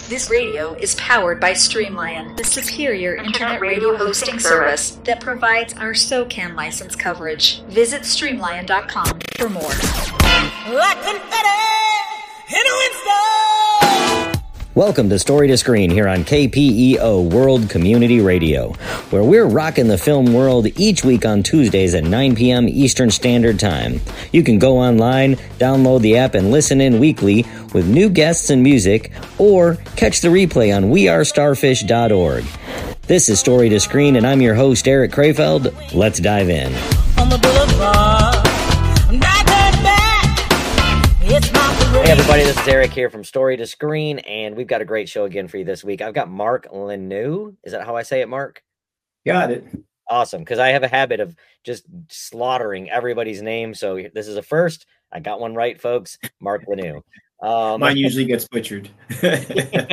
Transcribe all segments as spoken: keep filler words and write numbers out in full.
This radio is powered by Streamline, the superior internet radio hosting service that provides our SOCAN license coverage. Visit streamline dot com for more. Like confetti in a windstorm. Welcome to Story to Screen here on K P E O World Community Radio, where we're rocking the film world each week on Tuesdays at nine p.m. Eastern Standard Time. You can go online, download the app, and listen in weekly with new guests and music, or catch the replay on we are starfish dot org. This is Story to Screen, and I'm your host, Eric Krefeld. Let's dive in. On the boulevard, Hey everybody, this is Eric here from Story to Screen, and we've got a great show again for you this week. I've got Mark Lanoux. Is that how I say it, Mark? Got it. Awesome, because I have a habit of just slaughtering everybody's name, so this is a first. I got one right, folks. Mark Lanoux. Um, Mine usually gets butchered. and,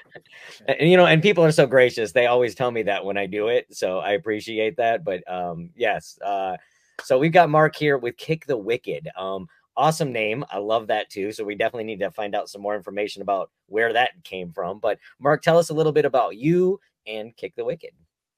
you know, and people are so gracious. They always tell me that when I do it, so I appreciate that. But um, yes, uh, so we've got Mark here with Kick the Wicked. Um, Awesome name. I love that too. So we definitely need to find out some more information about where that came from. But Mark, tell us a little bit about you and Kick the Wicked.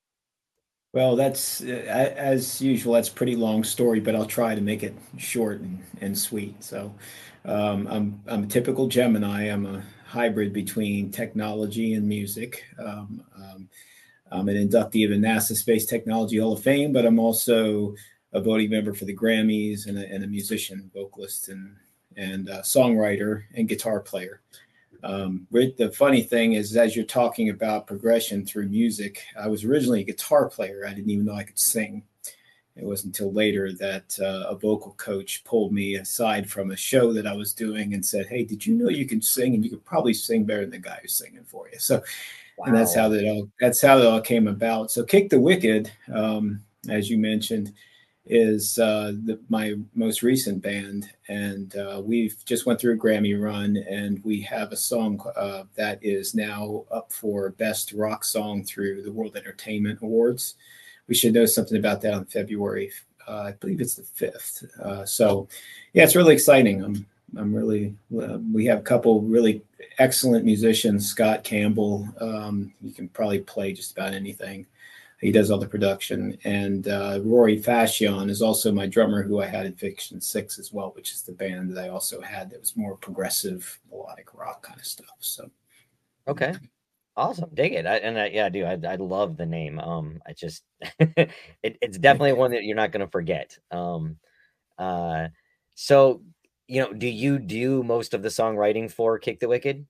Well, that's uh, as usual. That's a pretty long story, but I'll try to make it short and, and sweet. So um, I'm I'm a typical Gemini. I'm a hybrid between technology and music. Um, um, I'm an inductee of the NASA Space Technology Hall of Fame, but I'm also a voting member for the Grammys, and a, and a musician, vocalist, and and uh, songwriter and guitar player. Um, the funny thing is, as you're talking about progression through music, I was originally a guitar player. I didn't even know I could sing. It wasn't until later that uh, a vocal coach pulled me aside from a show that I was doing and said, "Hey, did you know you can sing, and you could probably sing better than the guy who's singing for you?" So, wow. And that's how that all that's how it all came about. So, Kick the Wicked, um, as you mentioned, is uh, the, my most recent band, and uh, we've just went through a Grammy run, and we have a song uh, that is now up for Best Rock Song through the World Entertainment Awards. We should know something about that on February, uh, I believe it's the fifth. Uh, so, yeah, it's really exciting. I'm I'm really uh, we have a couple really excellent musicians. Scott Campbell, um, you can probably play just about anything. He does all the production, and uh, Rory Fashion is also my drummer, who I had in Fiction Six as well, which is the band that I also had that was more progressive, melodic rock kind of stuff. So, okay, awesome, dig it. I, and I, yeah, I do. I, I love the name. Um, I just it, it's definitely one that you're not going to forget. Um, uh, so you know, do you do most of the songwriting for Kick the Wicked?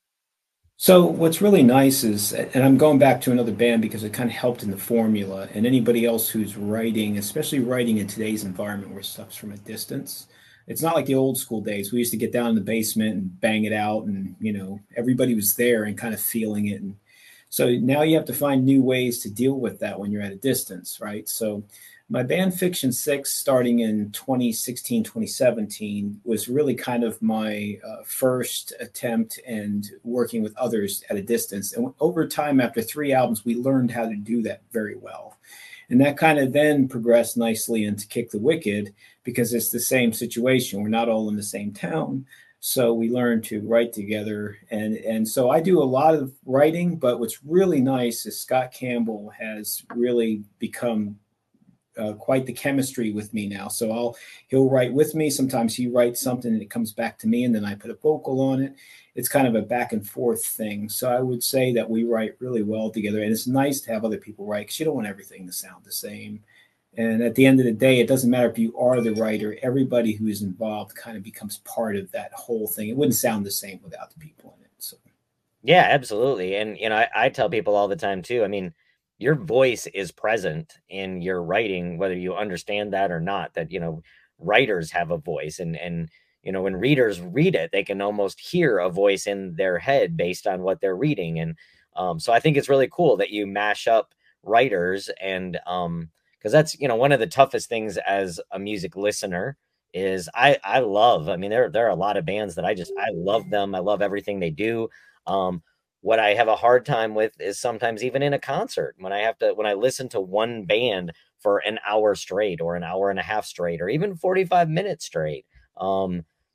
So what's really nice is, and I'm going back to another band because it kind of helped in the formula, and anybody else who's writing, especially writing in today's environment where stuff's from a distance, it's not like the old school days. We used to get down in the basement and bang it out, and, you know, everybody was there and kind of feeling it. And so now you have to find new ways to deal with that when you're at a distance, right? So my band Fiction Six, starting in twenty sixteen, twenty seventeen, was really kind of my uh, first attempt and working with others at a distance. And over time, after three albums, we learned how to do that very well. And that kind of then progressed nicely into Kick the Wicked, because it's the same situation. We're not all in the same town. So we learned to write together. And, and so I do a lot of writing, but what's really nice is Scott Campbell has really become Uh, quite the chemistry with me now. So I'll he'll write with me. Sometimes he writes something and it comes back to me, and then I put a vocal on it. It's kind of a back and forth thing. So I would say that we write really well together, and it's nice to have other people write, because you don't want everything to sound the same. And at the end of the day, it doesn't matter if you are the writer. Everybody who is involved kind of becomes part of that whole thing. It wouldn't sound the same without the people in it. So yeah, absolutely. And you know, I, I tell people all the time too. I mean, your voice is present in your writing, whether you understand that or not, that, you know, writers have a voice, and, and, you know, when readers read it, they can almost hear a voice in their head based on what they're reading. And um, so I think it's really cool that you mash up writers, and um, because that's, you know, one of the toughest things as a music listener is I, I love, I mean, there, there are a lot of bands that I just, I love them. I love everything they do. Um, What I have a hard time with is sometimes even in a concert, when I have to, when I listen to one band for an hour straight, or an hour and a half straight, or even forty-five minutes straight, um,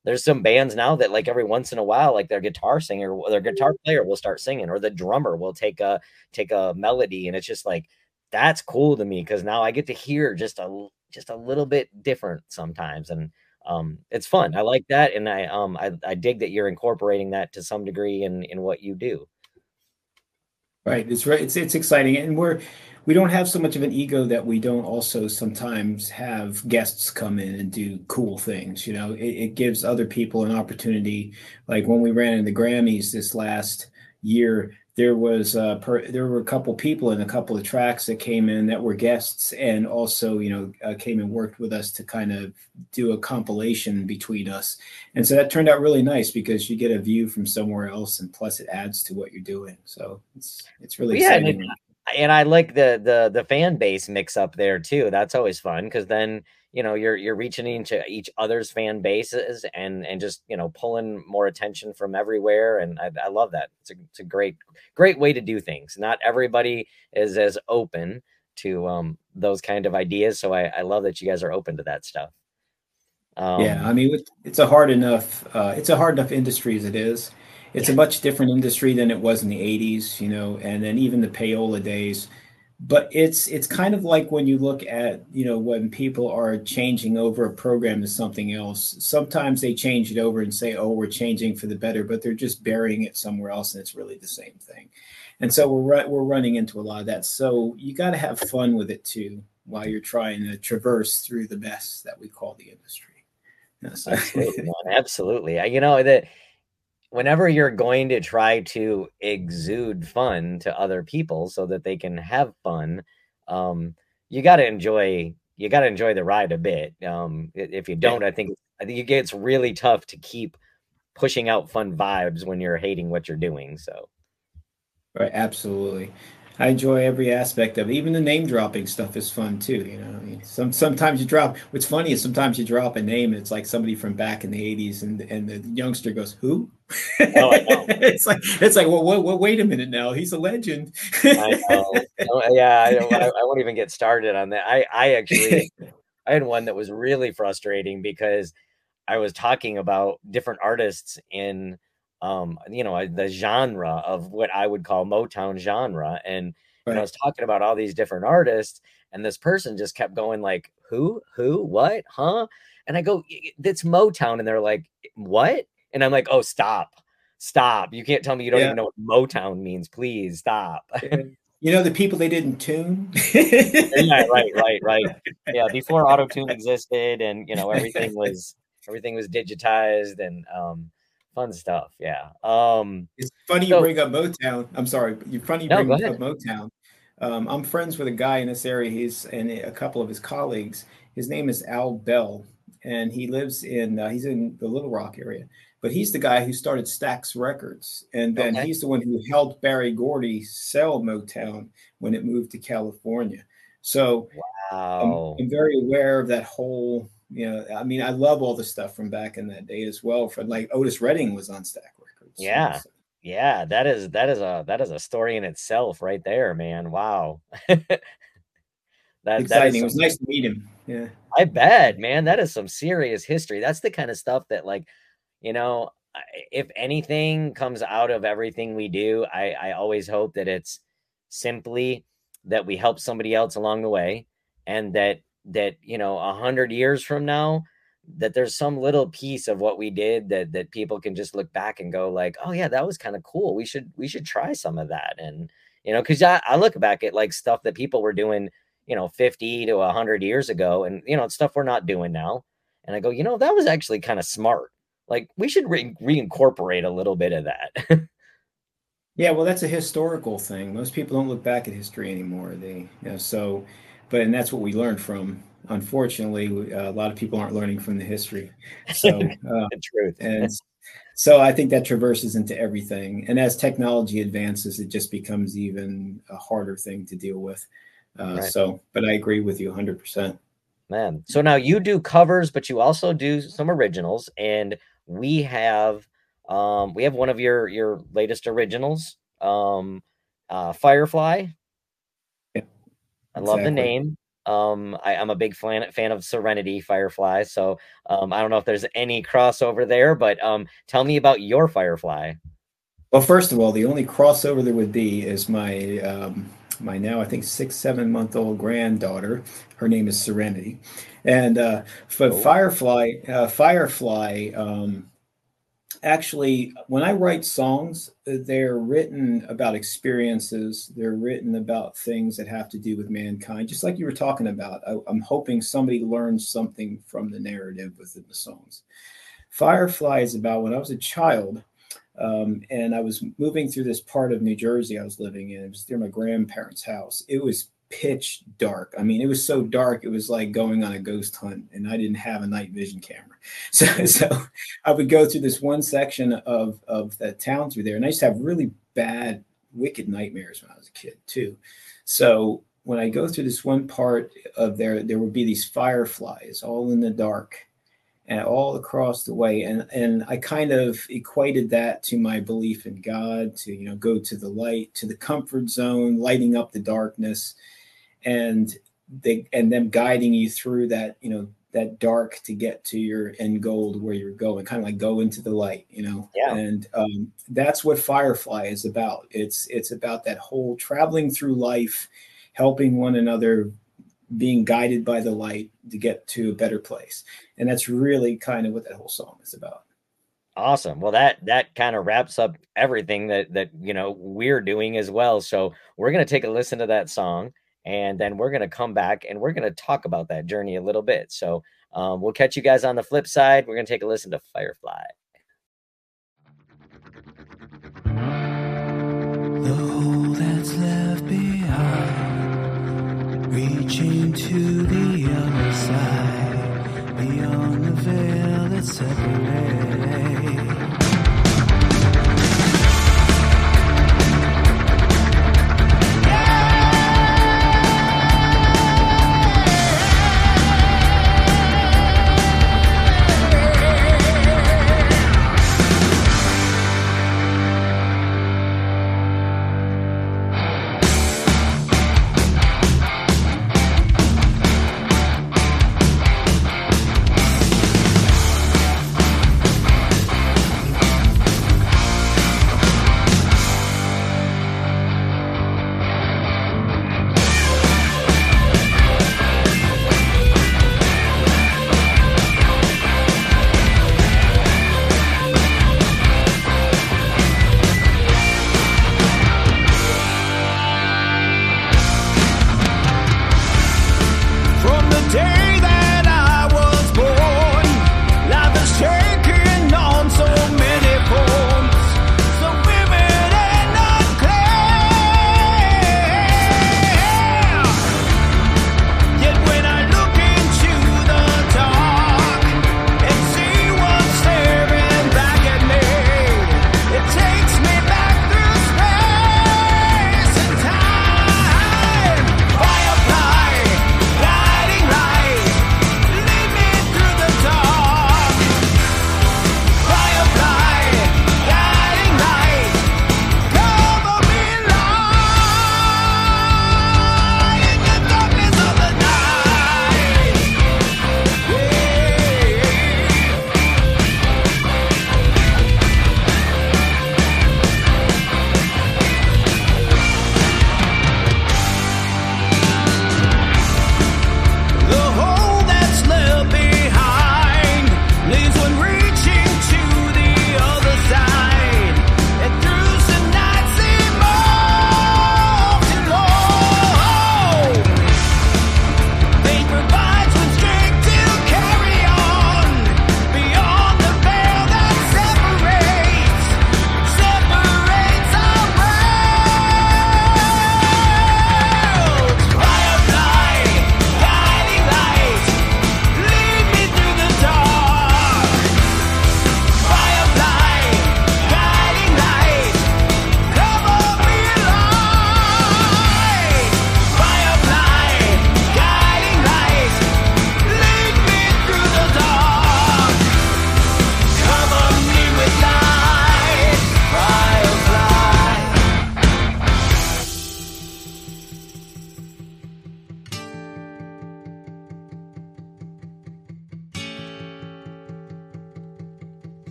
there's some bands now that like every once in a while, like their guitar singer, their guitar player will start singing, or the drummer will take a take a melody, and it's just like that's cool to me because now I get to hear just a just a little bit different sometimes, and um, it's fun. I like that, and I um I, I dig that you're incorporating that to some degree in in what you do. Right. It's right. It's it's exciting, and we're we don't have so much of an ego that we don't also sometimes have guests come in and do cool things. You know, it, it gives other people an opportunity. Like when we ran in the Grammys this last year, there was uh, per, there were a couple people and a couple of tracks that came in that were guests, and also you know uh, came and worked with us to kind of do a compilation between us. And so that turned out really nice because you get a view from somewhere else, and plus it adds to what you're doing. So it's it's really Yeah, and, it, exciting. and I like the the the fan base mix up there too. That's always fun because then you know you're you're reaching into each other's fan bases and and just you know pulling more attention from everywhere. And I, I love that. It's a it's a great great way to do things. Not everybody is as open to um those kind of ideas, so I, I love that you guys are open to that stuff. Um, Yeah, I mean, it- it's a hard enough uh, it's a hard enough industry as it is. It's a yeah, much different industry than it was in the eighties, you know, and then even the payola days. But it's it's kind of like when you look at, you know, when people are changing over a program to something else. Sometimes they change it over and say, "Oh, we're changing for the better," but they're just burying it somewhere else, and it's really the same thing. And so we're ru- we're running into a lot of that. So you got to have fun with it too, while you're trying to traverse through the mess that we call the industry. Yeah, so absolutely, man, absolutely. I, you know that whenever you're going to try to exude fun to other people so that they can have fun, um, you got to enjoy you got to enjoy the ride a bit. Um, i- if you yeah, don't, I think I think it gets really tough to keep pushing out fun vibes when you're hating what you're doing. So right, absolutely. I enjoy every aspect of it. Even the name dropping stuff is fun too. You know, I mean, some sometimes you drop. What's funny is sometimes you drop a name and it's like somebody from back in the eighties, and and the youngster goes, "Who?" oh, I know, It's like it's like, well, well, well, wait a minute now. He's a legend. I know. Oh, yeah, I don't. I, I won't even get started on that. I I actually I had one that was really frustrating because I was talking about different artists in, um, you know, the genre of what I would call Motown genre, and and I Right. was talking about all these different artists, and this person just kept going like, "Who? Who? What? Huh?" And I go, "That's Motown," and they're like, "What?" And I'm like, "Oh, stop, stop! You can't tell me you don't Yeah. even know what Motown means. Please stop." Yeah. You know the people they didn't tune. Yeah, right, right, right. Yeah, before auto tune existed, and you know everything was everything was digitized and um, fun stuff. Yeah. Um. It's funny you So bring up Motown. I'm sorry, but you're funny you no, go bring up ahead. Motown. Um, I'm friends with a guy in this area. He's and a couple of his colleagues. His name is Al Bell, and he lives in uh, he's in the Little Rock area. But he's the guy who started Stax Records, and then Okay. he's the one who helped Barry Gordy sell Motown when it moved to California. So I'm, Wow. I'm very aware of that whole. You know, I mean, I love all the stuff from back in that day as well. For like Otis Redding was on Stax Records. You know, Yeah. so. Yeah. That is that is a that is a story in itself, right there, man. Wow. That that is Exciting. It was some. nice to meet him. Yeah. I bet, man. That is some serious history. That's the kind of stuff that, like, you know, I- if anything comes out of everything we do, I, I always hope that it's simply that we help somebody else along the way, and that that you know a hundred years from now, that there's some little piece of what we did that that people can just look back and go like, oh yeah, that was kind of cool. We should we should try some of that. And you know, because I, I look back at like stuff that people were doing, you know, fifty to a hundred years ago, and you know, it's stuff we're not doing now. And I go, you know, that was actually kind of smart. Like we should re- reincorporate a little bit of that. Yeah, well, that's a historical thing. Most people don't look back at history anymore. They, you know, so, but and that's what we learned from. Unfortunately, we- uh, a lot of people aren't learning from the history. So, uh, The truth. and so I think that traverses into everything. And as technology advances, it just becomes even a harder thing to deal with. Uh, Right. so, but I agree with you one hundred percent. Man. So now you do covers, but you also do some originals, and we have um we have one of your your latest originals, um uh Firefly. Yeah, I love the exactly. name. Um, I, I'm a big fan fan of Serenity Firefly, so um, I don't know if there's any crossover there, but um, tell me about your Firefly. Well, first of all, the only crossover there would be is my um, my now I think six seven month old granddaughter. Her name is Serenity, and uh, but Oh, Firefly uh, Firefly. Um, Actually, when I write songs, they're written about experiences. They're written about things that have to do with mankind, just like you were talking about. I, I'm hoping somebody learns something from the narrative within the songs. Firefly is about when I was a child, um, and I was moving through this part of New Jersey I was living in. It was near my grandparents' house. It was pitch dark. I mean, it was so dark, it was like going on a ghost hunt, and I didn't have a night vision camera. So, so I would go through this one section of, of the town through there, and I used to have really bad, wicked nightmares when I was a kid, too. So when I go through this one part of there, there would be these fireflies all in the dark and all across the way. And, and I kind of equated that to my belief in God, to, you know, go to the light, to the comfort zone, lighting up the darkness, and they, and them guiding you through that, you know, that dark to get to your end goal, where you're going, kind of like go into the light, you know? yeah. And um, that's what Firefly is about. It's, it's about that whole traveling through life, helping one another, being guided by the light to get to a better place. And that's really kind of what that whole song is about. Awesome. Well, that that kind of wraps up everything that that you know we're doing as well. So we're gonna take a listen to that song, and then we're gonna come back and we're gonna talk about that journey a little bit. So um, we'll catch you guys on the flip side. We're gonna take a listen to Firefly. The hole that's left behind, reaching to the other side, beyond the veil that separates.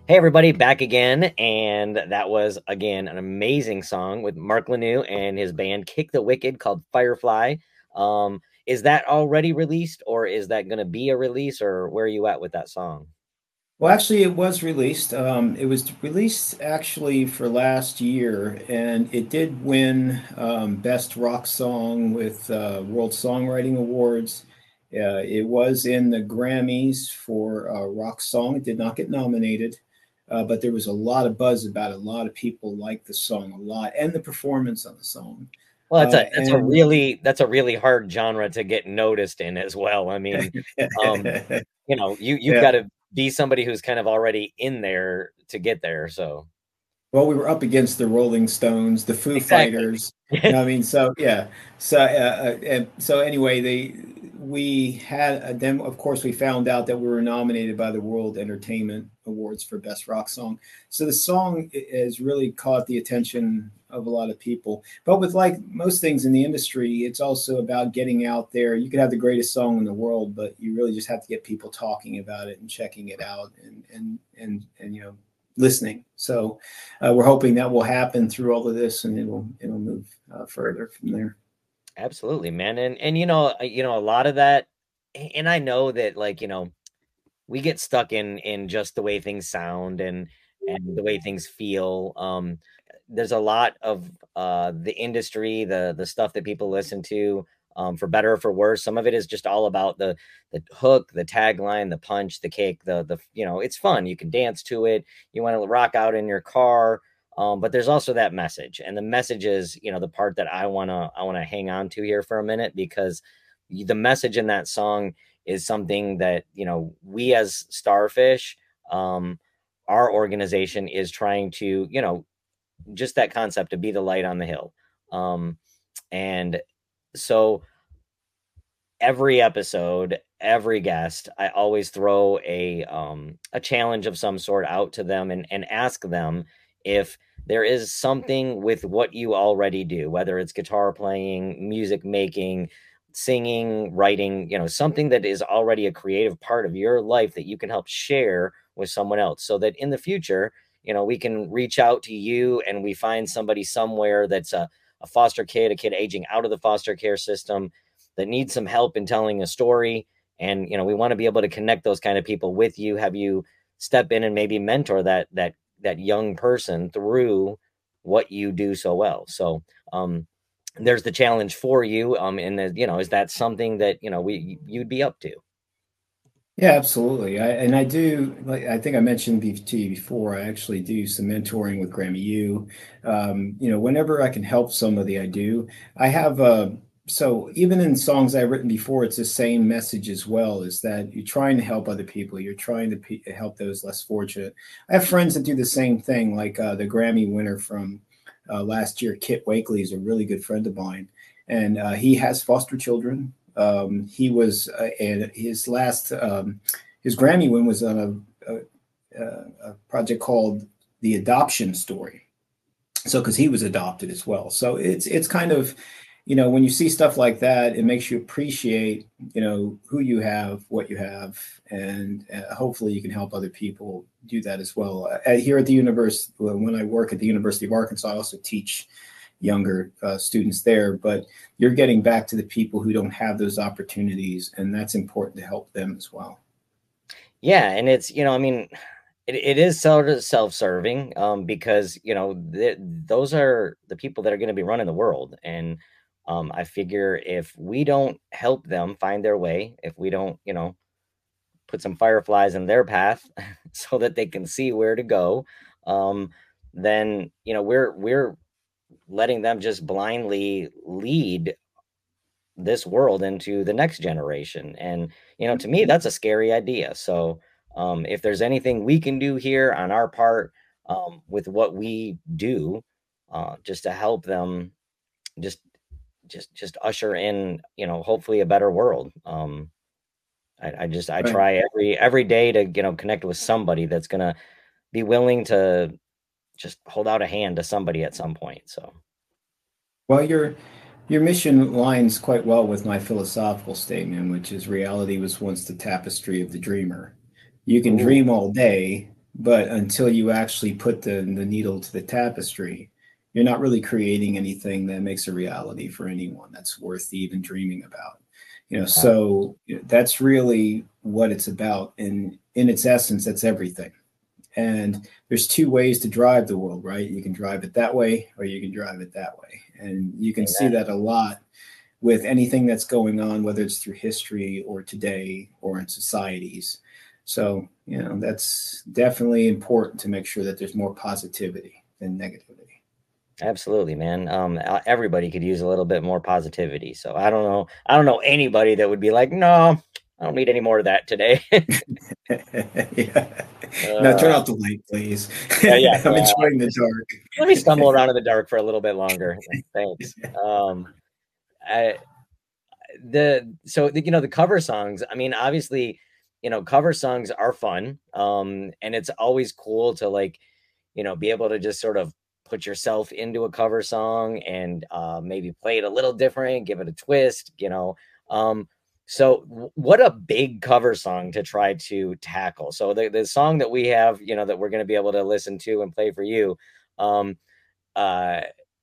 Hey everybody, back again, and that was again an amazing song with Mark Laneau and his band Kick the Wicked called Firefly. Um, is that already released, or is that going to be a release, or where are you at with that song? Well, actually, it was released. Um, it was released actually for last year, and it did win um, Best Rock Song with uh, World Songwriting Awards. Uh, it was in the Grammys for uh, Rock Song. It did not get nominated, uh, but there was a lot of buzz about it. A lot of people liked the song a lot and the performance on the song. Well, that's Uh, a that's a and really that's a really hard genre to get noticed in as well. I mean, um, you know, you you've yeah. got to be somebody who's kind of already in there to get there. So Well, we were up against the Rolling Stones, the Foo exactly. Fighters. You know, I mean, so yeah. So, uh, uh, and so anyway, they we had a demo. Of course, we found out that we were nominated by the World Entertainment Awards for Best Rock Song. So the song has really caught the attention of a lot of people. But with like most things in the industry, it's also about getting out there. You could have the greatest song in the world, but you really just have to get people talking about it and checking it out and and and and you know listening. So uh, we're hoping that will happen through all of this, and it'll it'll move uh, further from there. Absolutely, man. And and you know, uh, you know, a lot of that, and I know that like, you know, we get stuck in in just the way things sound and and the way things feel. Um, there's a lot of uh the industry, the the stuff that people listen to, um, for better or for worse. Some of it is just all about the the hook, the tagline, the punch, the kick, the the you know, it's fun. You can dance to it. You want to rock out in your car. Um, but there's also that message, and the message is, you know, the part that I wanna I wanna hang on to here for a minute because the message in that song is something that, you know, we as Starfish, um, our organization is trying to, you know, just that concept to be the light on the hill. Um, and so every episode, every guest, I always throw a um, a challenge of some sort out to them and and ask them if there is something with what you already do, whether it's guitar playing, music making, singing, writing, you know, something that is already a creative part of your life that you can help share with someone else, so that in the future, you know, we can reach out to you and we find somebody somewhere that's a, a foster kid, a kid aging out of the foster care system that needs some help in telling a story. And, you know, we want to be able to connect those kind of people with you, have you step in and maybe mentor that, that, that young person through what you do so well. So, um, there's the challenge for you. Um, and the, you know, is that something that, you know, we, you'd be up to? Yeah, absolutely. I, and I do, like I think I mentioned be- to you before, I actually do some mentoring with Grammy U. Um, you know, whenever I can help somebody, I do. I have, uh, so even in songs I've written before, it's the same message as well, is that you're trying to help other people. You're trying to pe help those less fortunate. I have friends that do the same thing, like uh, the Grammy winner from uh, last year, Kit Wakely, is a really good friend of mine. And uh, he has foster children. Um, he was, uh, and his last, um, his Grammy win was on a, a, a project called The Adoption Story. So, because he was adopted as well. So it's it's kind of, you know, when you see stuff like that, it makes you appreciate, you know, who you have, what you have, and uh, hopefully you can help other people do that as well. Uh, here at the university, when I work at the University of Arkansas, I also teach younger uh, students there, but you're getting back to the people who don't have those opportunities, and that's important to help them as well. Yeah. And it's, you know, I mean, it, it is sort of self-serving, um, because, you know, th those are the people that are going to be running the world. And um, I figure if we don't help them find their way, if we don't, you know, put some fireflies in their path so that they can see where to go, um, then, you know, we're, we're letting them just blindly lead this world into the next generation. And, you know, to me, that's a scary idea. So, um, if there's anything we can do here on our part, um, with what we do, uh, just to help them, just, just, just usher in, you know, hopefully a better world. Um, I, I just, I Right. try every, every day to, you know, connect with somebody that's going to be willing to just hold out a hand to somebody at some point. So, Well, your your mission lines quite well with my philosophical statement, which is reality was once the tapestry of the dreamer. You can ooh, dream all day, but until you actually put the, the needle to the tapestry, you're not really creating anything that makes a reality for anyone that's worth even dreaming about. You know, so that's really what it's about. And in its essence, that's everything. And there's two ways to drive the world, right? You can drive it that way, or you can drive it that way. And you can see that a lot with anything that's going on, whether it's through history or today or in societies. So, you know, that's definitely important to make sure that there's more positivity than negativity. Absolutely, man. Um, uh, everybody could use a little bit more positivity. So I don't know. I don't know anybody that would be like, no, I don't need any more of that today. Yeah. Uh, now turn off the light, please. Yeah, yeah. I'm uh, enjoying the dark. Let me stumble around in the dark for a little bit longer. Thanks. Um, I, the so the, you know the cover songs. I mean, obviously, you know, cover songs are fun. Um, and it's always cool to like, you know, be able to just sort of put yourself into a cover song and uh, maybe play it a little different, give it a twist, you know. Um, so w- what a big cover song to try to tackle. So the, the song that we have, you know, that we're going to be able to listen to and play for you. Um, uh,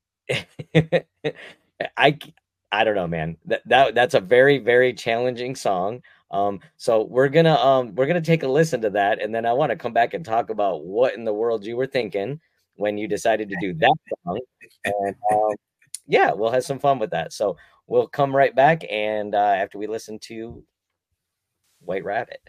I, I don't know, man, that, that that's a very, very challenging song. Um, so we're going to, um, we're going to take a listen to that. And then I want to come back and talk about what in the world you were thinking when you decided to do that song. And um, yeah, we'll have some fun with that. So we'll come right back. And uh, after we listen to White Rabbit.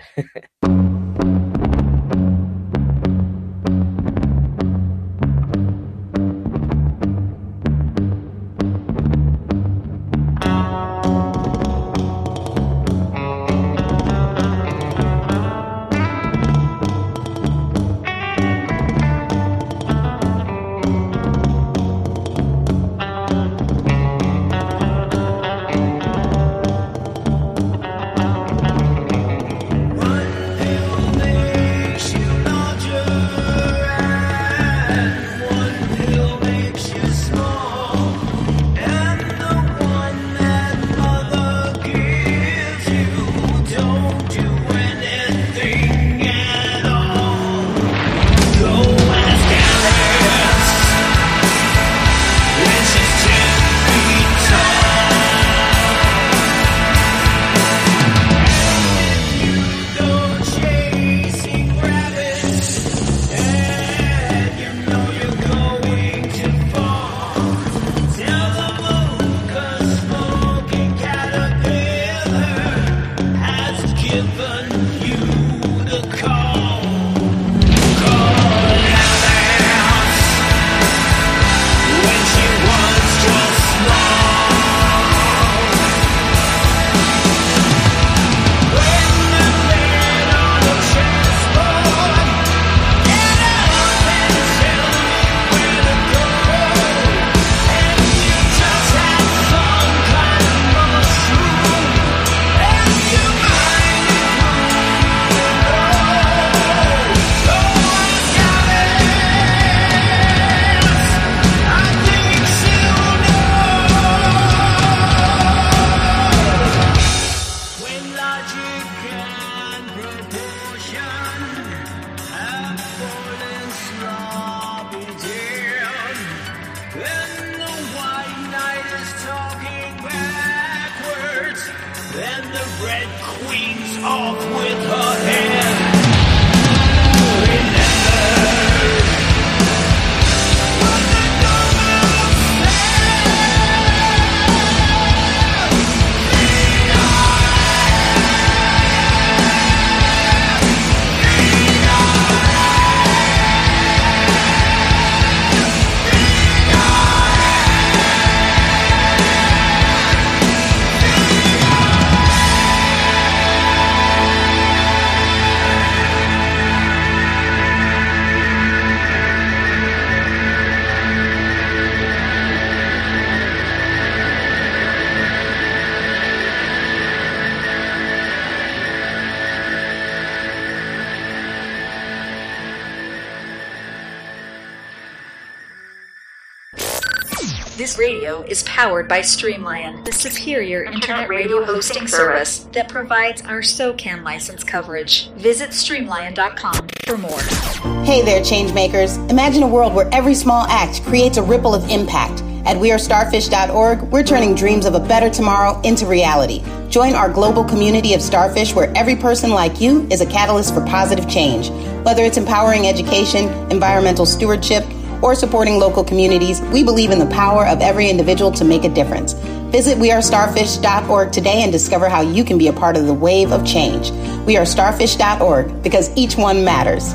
This radio is powered by Streamlion, the superior internet radio hosting service that provides our SOCAN license coverage. Visit streamlion dot com for more. Hey there, changemakers. Imagine a world where every small act creates a ripple of impact. At we are starfish dot org, we're turning dreams of a better tomorrow into reality. Join our global community of starfish where every person like you is a catalyst for positive change. Whether it's empowering education, environmental stewardship, or supporting local communities, we believe in the power of every individual to make a difference. Visit we are starfish dot org today and discover how you can be a part of the wave of change. we are starfish dot org, because each one matters.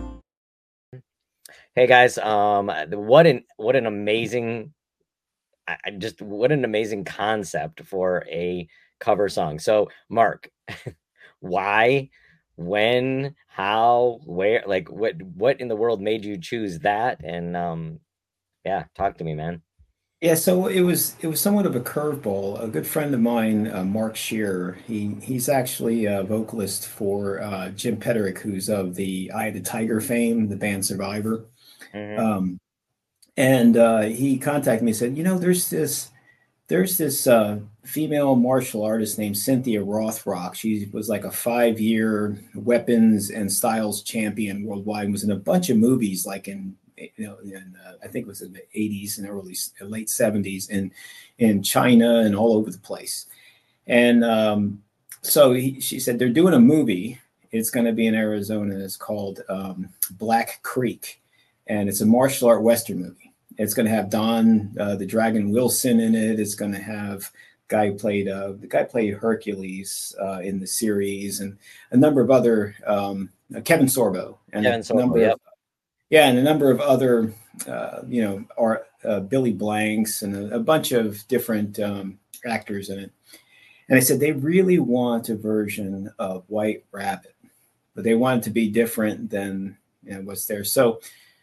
Hey guys, um, what an what an amazing, I just what an amazing concept for a cover song. So, Mark, why, when, how, where, like, what what in the world made you choose that? And um, yeah, talk to me, man. Yeah, so it was it was somewhat of a curveball. A good friend of mine, uh, Mark Shearer, he he's actually a vocalist for uh, Jim Petterick, who's of the Eye of the Tiger fame, the band Survivor. Mm-hmm. Um, and uh, he contacted me and said, you know, there's this there's this uh, female martial artist named Cynthia Rothrock. She was like a five-year weapons and styles champion worldwide and was in a bunch of movies, like in, you know, in, uh, I think it was in the eighties and early, late seventies in, in China and all over the place. And um, so he, she said, they're doing a movie. It's going to be in Arizona. It's called um, Black Creek. And it's a martial art Western movie. It's going to have Don uh, the Dragon Wilson in it. It's going to have guy who played uh, the guy played Hercules uh, in the series, and a number of other um, uh, Kevin Sorbo and Kevin a Sorbo, number yep. of, yeah, and a number of other uh, you know, are uh, Billy Blanks and a, a bunch of different um, actors in it. And I said they really want a version of White Rabbit, but they want it to be different than, you know, what's there. So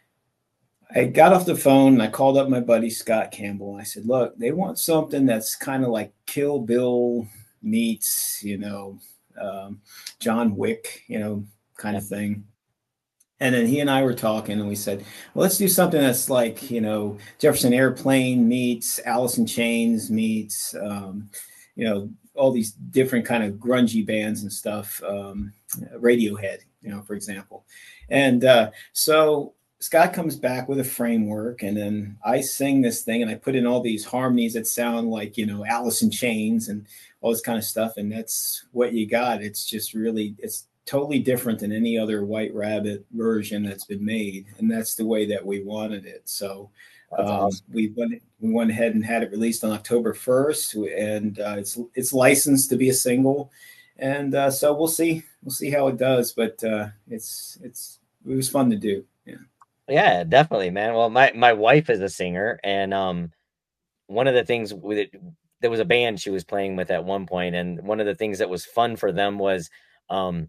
I got off the phone and I called up my buddy Scott Campbell and I said, look, they want something that's kind of like Kill Bill meets, you know, um, John Wick, you know, kind of thing. And then he and I were talking and we said, well, let's do something that's like, you know, Jefferson Airplane meets Alice in Chains meets, um, you know, all these different kind of grungy bands and stuff, um, Radiohead, you know, for example. And uh, so Scott comes back with a framework, and then I sing this thing, and I put in all these harmonies that sound like, you know, Alice in Chains and all this kind of stuff, and that's what you got. It's just really, it's totally different than any other White Rabbit version that's been made, and that's the way that we wanted it. So um, awesome. we went we went ahead and had it released on October first, and uh, it's it's licensed to be a single, and uh, so we'll see we'll see how it does, but uh, it's it's it was fun to do. Yeah. Yeah, definitely, man. Well, my, my wife is a singer, and um, one of the things with it, there was a band she was playing with at one point, and one of the things that was fun for them was um,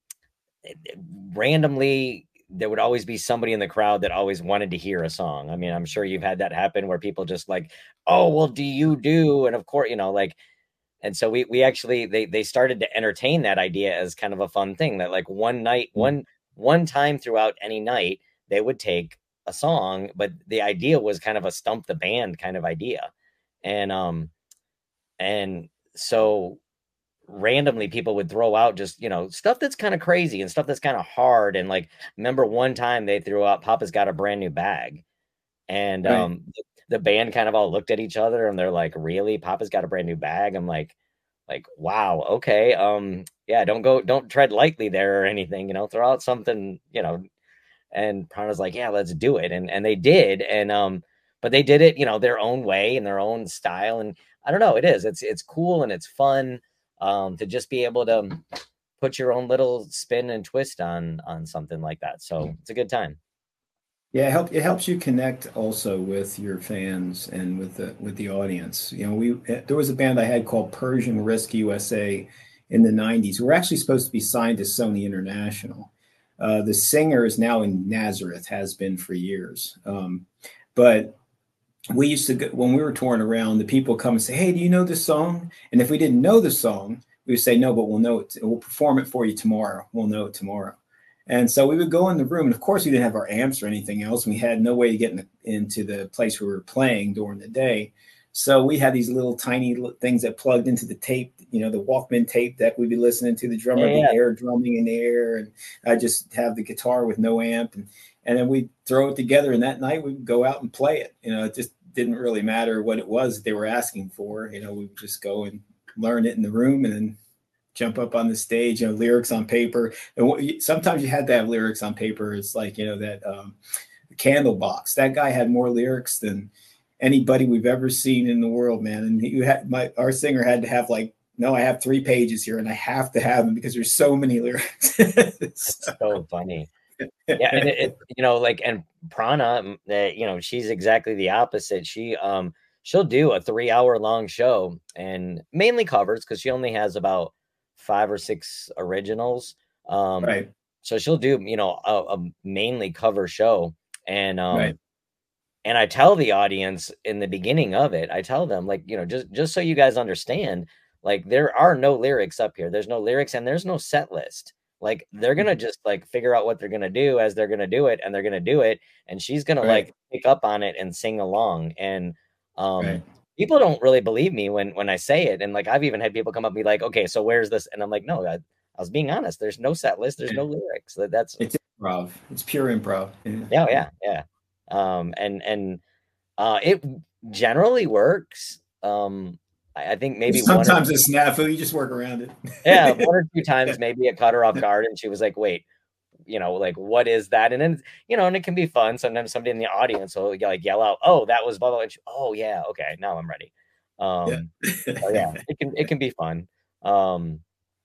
randomly there would always be somebody in the crowd that always wanted to hear a song. I mean, I'm sure you've had that happen where people just like, oh, well, do you do? And of course, you know, like, and so we we actually they they started to entertain that idea as kind of a fun thing that like one night, one one time throughout any night, they would take a song, but the idea was kind of a stump the band kind of idea. And, um, and so randomly people would throw out just, you know, stuff that's kind of crazy and stuff that's kind of hard. And like, remember one time they threw out Papa's Got a Brand New Bag, and, right. um, the band kind of all looked at each other and they're like, really? Papa's Got a Brand New Bag? I'm like, like, wow. Okay. Um, yeah, don't go, don't tread lightly there or anything, you know, throw out something, you know. And Prana's like, yeah, let's do it. And and they did. And um, but they did it, you know, their own way and their own style. And I don't know, it is. It's it's cool and it's fun um to just be able to put your own little spin and twist on on something like that. So it's a good time. Yeah, it help it helps you connect also with your fans and with the with the audience. You know, we there was a band I had called Persian Risk U S A in the nineties. We're actually supposed to be signed to Sony International. Uh, the singer is now in Nazareth, has been for years. Um, but we used to go, when we were touring around, the people come and say, hey, do you know this song? And if we didn't know the song, we would say, no, but we'll know it. We'll perform it for you tomorrow. We'll know it tomorrow. And so we would go in the room, and of course we didn't have our amps or anything else. And we had no way to get in the, into the place where we were playing during the day. So we had these little tiny things that plugged into the tape, you know, the Walkman tape that we'd be listening to, the drummer Yeah. be air drumming in the air, and I just have the guitar with no amp, and and then we'd throw it together, and that night we'd go out and play it. You know, it just didn't really matter what it was that they were asking for. You know, we would just go and learn it in the room, and then jump up on the stage, you know, lyrics on paper. And sometimes you had to have lyrics on paper. It's like, you know, that um, Candlebox. That guy had more lyrics than anybody we've ever seen in the world, man. And you had my our singer had to have like, no, I have three pages here, and I have to have them because there's so many lyrics. It's so funny. Yeah, and it, it, you know, like, and Prana, uh, you know, she's exactly the opposite. She um she'll do a three hour long show, and mainly covers, because she only has about five or six originals. Um, right. So she'll do, you know, a, a mainly cover show, and um. Right. And I tell the audience in the beginning of it, I tell them, like, you know, just, just so you guys understand, like, there are no lyrics up here. There's no lyrics, and there's no set list. Like, they're going to just like figure out what they're going to do as they're going to do it, and they're going to do it. And she's going Right. to like pick up on it and sing along. And um, Right. people don't really believe me when, when I say it. And like, I've even had people come up and be like, okay, so where's this? And I'm like, no, I, I was being honest. There's no set list. There's no lyrics. That That's It's improv. It's pure improv. Yeah. yeah, yeah, yeah. Um, and, and, uh, it generally works. Um, I, I think maybe sometimes one or, it's snafu. You just work around it. yeah, one or two times maybe it caught her off guard, and she was like, wait, you know, like, what is that? And then, you know, and it can be fun. Sometimes somebody in the audience will like yell out, oh, that was blah, blah, and she, oh yeah, okay, now I'm ready. Um, yeah. So yeah, it can, it can be fun. Um,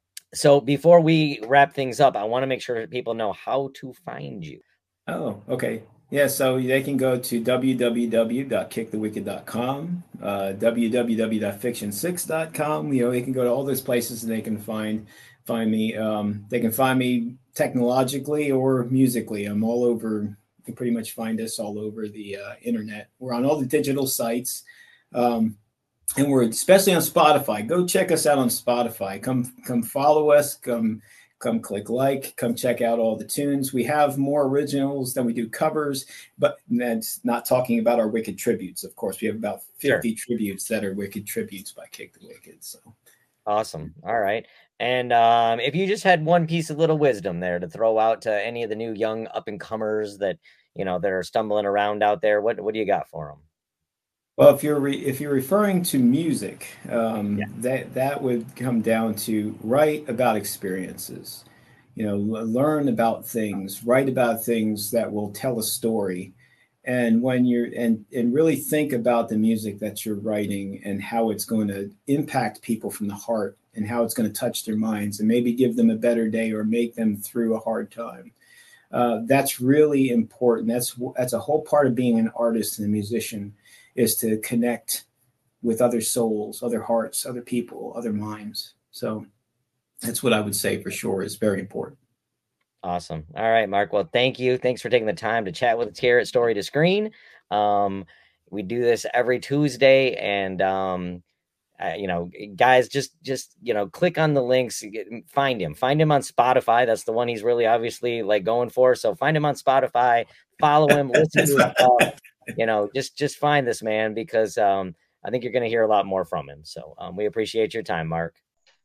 so before we wrap things up, I want to make sure that people know how to find you. Oh, okay. Yeah, so they can go to w w w dot kick the wicked dot com, uh, w w w dot fiction six dot com. You know, they can go to all those places, and they can find find me. Um, they can find me technologically or musically. I'm all over. You can pretty much find us all over the uh, internet. We're on all the digital sites, um, and we're especially on Spotify. Go check us out on Spotify. Come come follow us. Come. Come click like, come check out all the tunes. We have more originals than we do covers, but that's not talking about our Wicked tributes. Of course, we have about fifty sure. tributes that are Wicked tributes by Kick the Wicked. So awesome. All right. And um, if you just had one piece of little wisdom there to throw out to any of the new young up and comers that, you know, that are stumbling around out there, what, what do you got for them? Well, if you're re- if you're referring to music, um, yeah. that that would come down to write about experiences, you know, l- learn about things, write about things that will tell a story, and when you're and and really think about the music that you're writing and how it's going to impact people from the heart, and how it's going to touch their minds and maybe give them a better day or make them through a hard time. Uh, that's really important. That's that's a whole part of being an artist and a musician, is to connect with other souls, other hearts, other people, other minds. So that's what I would say for sure is very important. Awesome. All right, Mark. Well, thank you. Thanks for taking the time to chat with us here at Story to Screen. Um, we do this every Tuesday, and um, uh, you know, guys, just just you know, click on the links, get, find him, find him on Spotify. That's the one he's really obviously like going for. So find him on Spotify, follow him, listen to his stuff. You know, just just find this man, because um, I think you're going to hear a lot more from him. So um, we appreciate your time, Mark.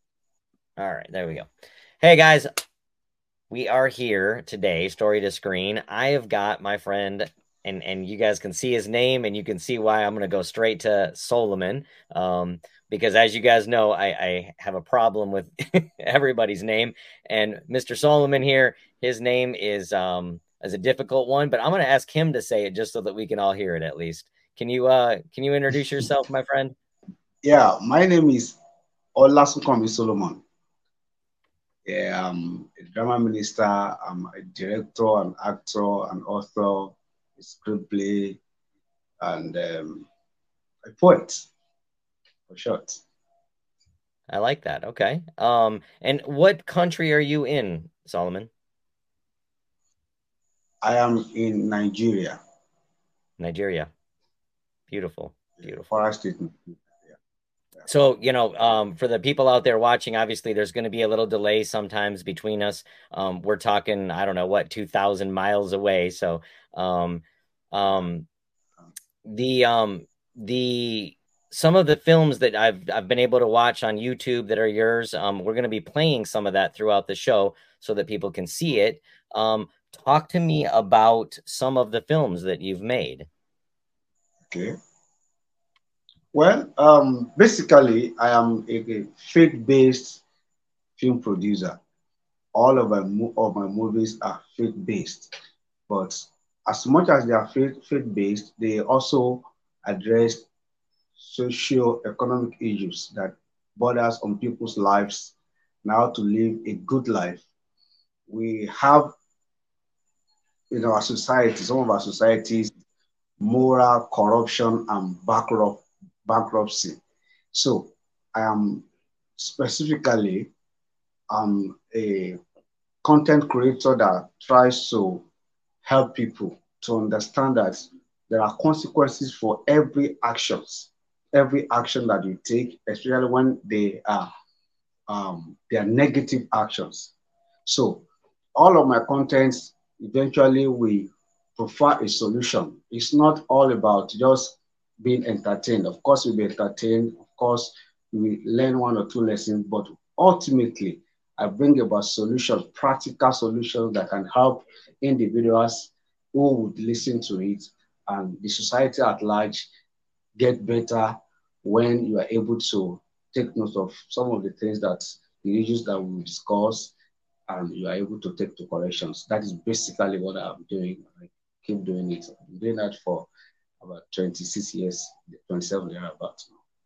All right, there we go. Hey, guys, we are here today, Story to Screen. I have got my friend, and, and you guys can see his name, and you can see why I'm going to go straight to Solomon, um, because as you guys know, I, I have a problem with everybody's name. And Mister Solomon here, his name is... Um, as a difficult one, but I'm going to ask him to say it just so that we can all hear it at least. Can you uh can you introduce yourself, my friend? Yeah, my name is Olasunkami Solomon. Yeah, I'm a drama minister, I'm a director, an actor, an author, a screenplay, and um, a poet, for short. I like that. Okay. Um, and what country are you in, Solomon? I am in Nigeria. Nigeria. Beautiful. Beautiful. Kwara State. Yeah. So, you know, um, for the people out there watching, obviously there's going to be a little delay sometimes between us. Um, we're talking, I don't know what, two thousand miles away. So, um, um, the, um, the, some of the films that I've, I've been able to watch on YouTube that are yours, um, we're going to be playing some of that throughout the show so that people can see it. Um, talk to me about some of the films that you've made. Okay. Well, um, basically, I am a, a faith-based film producer. All of my of my movies are faith-based, but as much as they are faith faith-based, they also address socio-economic issues that borders on people's lives and how to live a good life. We have in our society, some of our societies, moral corruption and bankrupt, bankruptcy. So I am specifically um, a content creator that tries to help people to understand that there are consequences for every actions, every action that you take, especially when they are um, they are negative actions. So all of my contents eventually we provide a solution. It's not all about just being entertained. Of course, we'll be entertained. Of course, we learn one or two lessons, but ultimately, I bring about solutions, practical solutions that can help individuals who would listen to it and the society at large get better when you are able to take note of some of the things that the issues that we discuss and you are able to take to corrections. That is basically what I'm doing. I keep doing it. I'm doing that for about twenty-six years, twenty-seven years about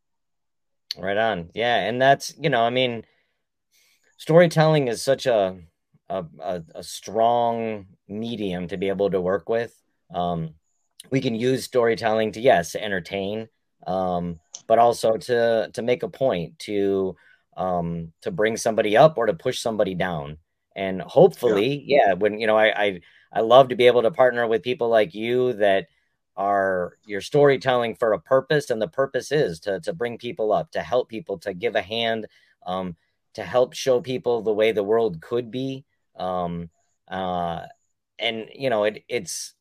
now. Right on. Yeah. And that's, you know, I mean, storytelling is such a, a, a, a strong medium to be able to work with. Um, we can use storytelling to, yes, entertain, um, but also to, to make a point, to, um, to bring somebody up or to push somebody down. And hopefully, yeah, yeah when, you know, I, I, I love to be able to partner with people like you that are your storytelling for a purpose. And the purpose is to, to bring people up, to help people, to give a hand, um, to help show people the way the world could be. Um, uh, and you know, it, it's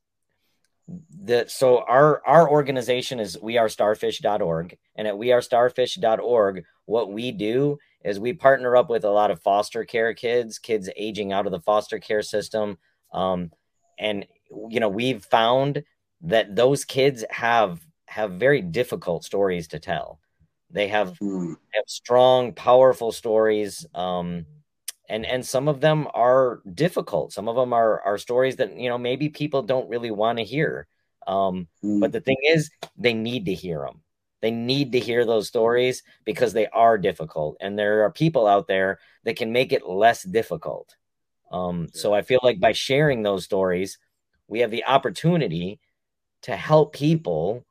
the, so our, our organization is we are starfish dot org, and at we are starfish dot org, what we do is we partner up with a lot of foster care kids, kids aging out of the foster care system. Um, and, you know, we've found that those kids have, have very difficult stories to tell. They have, mm. have strong, powerful stories. Um, and, and some of them are difficult. Some of them are, are stories that, you know, maybe people don't really want to hear. Um, mm. But the thing is, they need to hear them. They need to hear those stories because they are difficult. And there are people out there that can make it less difficult. Um, yeah. So I feel like by sharing those stories, we have the opportunity to help people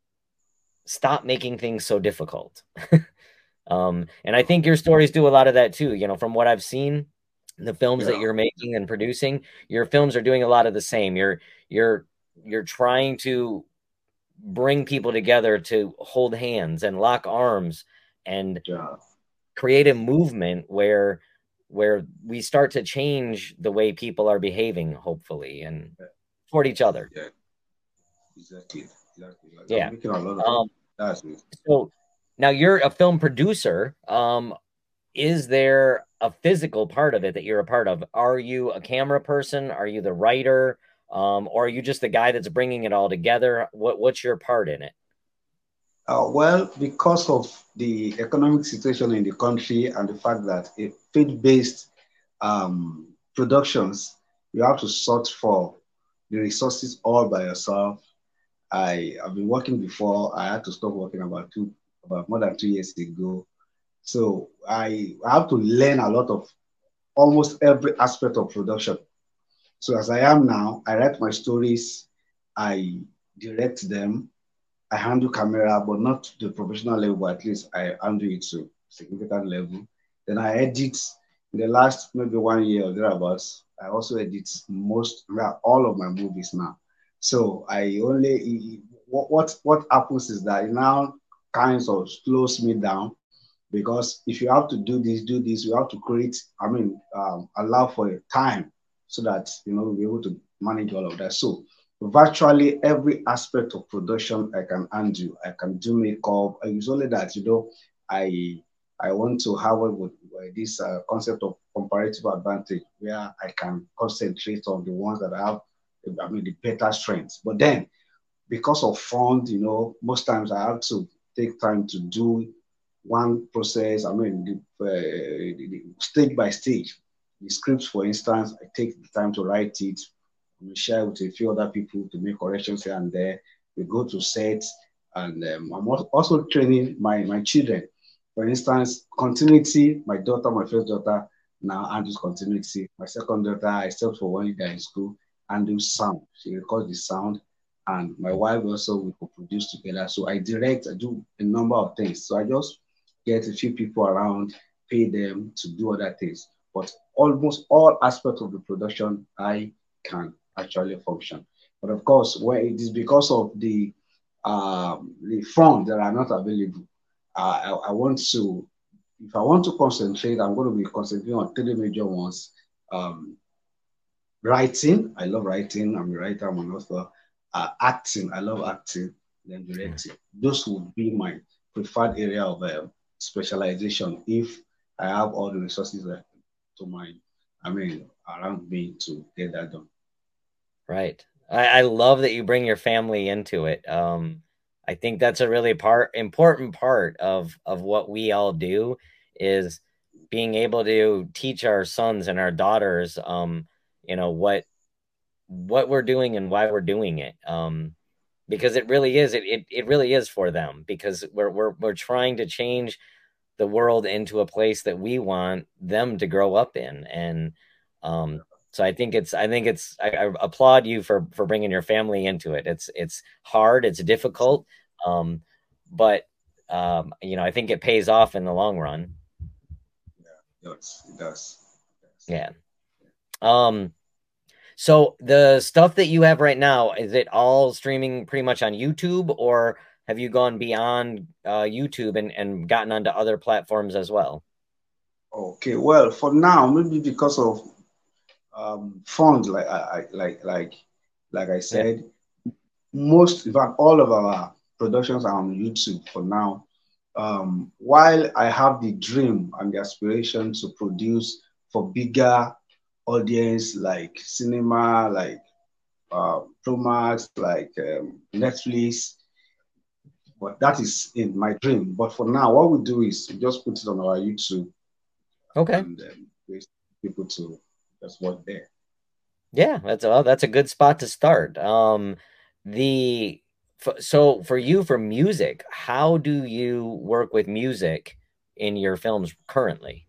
stop making things so difficult. um, and I think your stories do a lot of that too. You know, from what I've seen, the films yeah. that you're making and producing, your films are doing a lot of the same. You're, you're, you're trying to bring people together to hold hands and lock arms and yeah. create a movement where, where we start to change the way people are behaving, hopefully, and yeah. toward each other. Yeah. Exactly. Exactly. Like yeah. Making a lot of um, That's it. So now you're a film producer. Um, is there a physical part of it that you're a part of? Are you a camera person? Are you the writer? Um, or are you just the guy that's bringing it all together? What, what's your part in it? Uh, well, because of the economic situation in the country and the fact that a faith-based um, productions, you have to sort for the resources all by yourself. I have been working before. I had to stop working about two, about more than two years ago. So I, I have to learn a lot of almost every aspect of production. So as I am now, I write my stories, I direct them, I handle camera, but not to the professional level, but at least I handle it to a significant level. Then I edit. In the last maybe one year or thereabouts, I also edit most, all of my movies now. So I only, what, what, what happens is that now kinds of slows me down, because if you have to do this, do this, you have to create, I mean, um, allow for a time so that, you know, we'll be able to manage all of that. So virtually every aspect of production I can undo. I can do makeup. It's only that, you know, I I want to have what would, this uh, concept of comparative advantage, where I can concentrate on the ones that I have, I mean, the better strengths. But then, because of fund, you know, most times I have to take time to do one process. I mean, the, uh, the, the stage by stage. The scripts, for instance, I take the time to write it. We share with a few other people to make corrections here and there. We go to sets, and um, I'm also training my, my children. For instance, continuity, my daughter, my first daughter, now handles continuity. My second daughter, except for when they're in school, handles sound. She records the sound. And my wife also, we could produce together. So I direct, I do a number of things. So I just get a few people around, pay them to do other things. But almost all aspects of the production, I can actually function. But of course, where it is because of the um, the funds that are not available, uh, I, I want to, if I want to concentrate, I'm going to be concentrating on three major ones. Um, writing, I love writing. I'm a writer, I'm an author. Uh, acting, I love acting. Then directing. Those would be my preferred area of uh, specialization if I have all the resources uh, to my, I mean, around me to get that done. Right. I, I love that you bring your family into it. Um, I think that's a really part important part of of what we all do, is being able to teach our sons and our daughters, um, you know, what what we're doing and why we're doing it. Um, because it really is, it, it it really is for them, because we're we're we're trying to change the world into a place that we want them to grow up in. And um, so I think it's I think it's I, I applaud you for for bringing your family into it. It's it's hard, it's difficult, um, but um, you know, I think it pays off in the long run. Yeah, it does. It does. Yeah. Um. So the stuff that you have right now, is it all streaming pretty much on YouTube, or have you gone beyond uh, YouTube and, and gotten onto other platforms as well? Okay, well, for now, maybe because of um, funds, like I, like like like I said, yeah. most, in fact, all of our productions are on YouTube for now. Um, while I have the dream and the aspiration to produce for bigger audience, like cinema, like uh, Promax, like um, Netflix, but that is in my dream. But for now, what we do is we just put it on our YouTube. Okay. And um, we people to just watch there. Yeah, that's a that's a good spot to start. Um, the so for you, for music, how do you work with music in your films currently?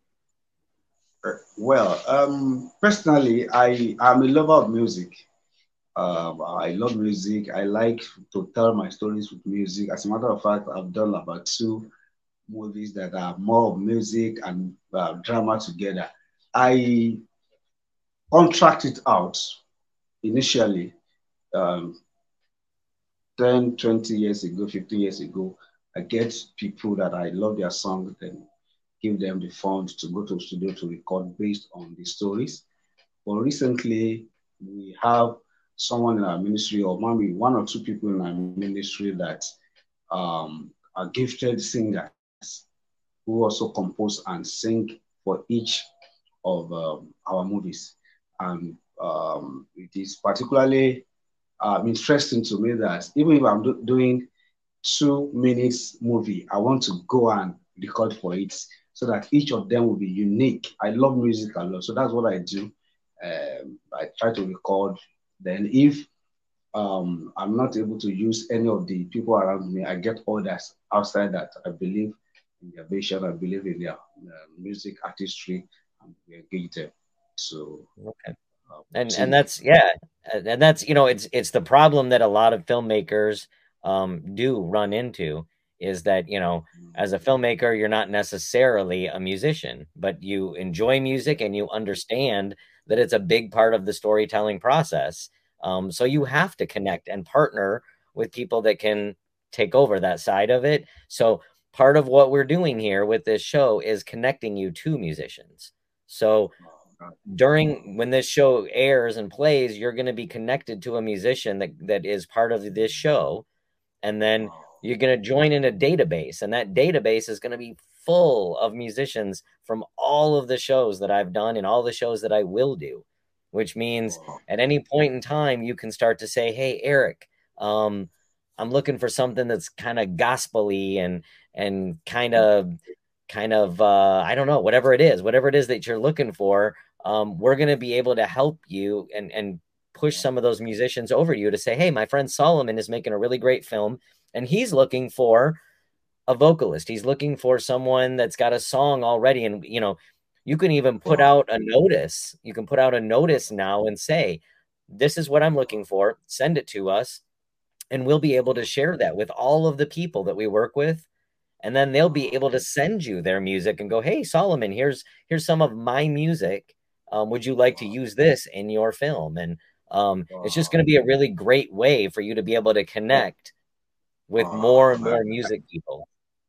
Well, um, personally, I am a lover of music. Um, I love music. I like to tell my stories with music. As a matter of fact, I've done about two movies that are more of music and uh, drama together. I contracted out initially um, ten, twenty years ago, fifteen years ago. I get people that I love their songs and give them the funds to go to the studio to record based on the stories. But recently, we have someone in our ministry, or maybe one or two people in our ministry that um, are gifted singers who also compose and sing for each of um, our movies. And um, it is particularly um, interesting to me that even if I'm do doing two minutes movie, I want to go and record for it so that each of them will be unique. I love music a lot, so that's what I do. Um, I try to record. Then if um, I'm not able to use any of the people around me, I get others outside that I believe in their vision, I believe in their uh, music artistry, and we engage them. So okay. And and that's yeah, and that's, you know, it's it's the problem that a lot of filmmakers um, do run into, is that, you know, as a filmmaker, you're not necessarily a musician, but you enjoy music and you understand that it's a big part of the storytelling process. Um, so you have to connect and partner with people that can take over that side of it. So part of what we're doing here with this show is connecting you to musicians. So during when this show airs and plays, you're going to be connected to a musician that, that is part of this show. And then you're going to join in a database, and that database is going to be full of musicians from all of the shows that I've done and all the shows that I will do, which means at any point in time, you can start to say, hey, Eric, um, I'm looking for something that's kind of gospel-y and, and kind of, kind of, uh, I don't know, whatever it is, whatever it is that you're looking for. Um, we're going to be able to help you and, and push some of those musicians over to you to say, hey, my friend Solomon is making a really great film, and he's looking for a vocalist. He's looking for someone that's got a song already. And, you know, you can even put out a notice. You can put out a notice now and say, this is what I'm looking for. Send it to us. And we'll be able to share that with all of the people that we work with. And then they'll be able to send you their music and go, hey, Solomon, here's, here's some of my music. Um, would you like to use this in your film? And um, it's just going to be a really great way for you to be able to connect with more and more music people.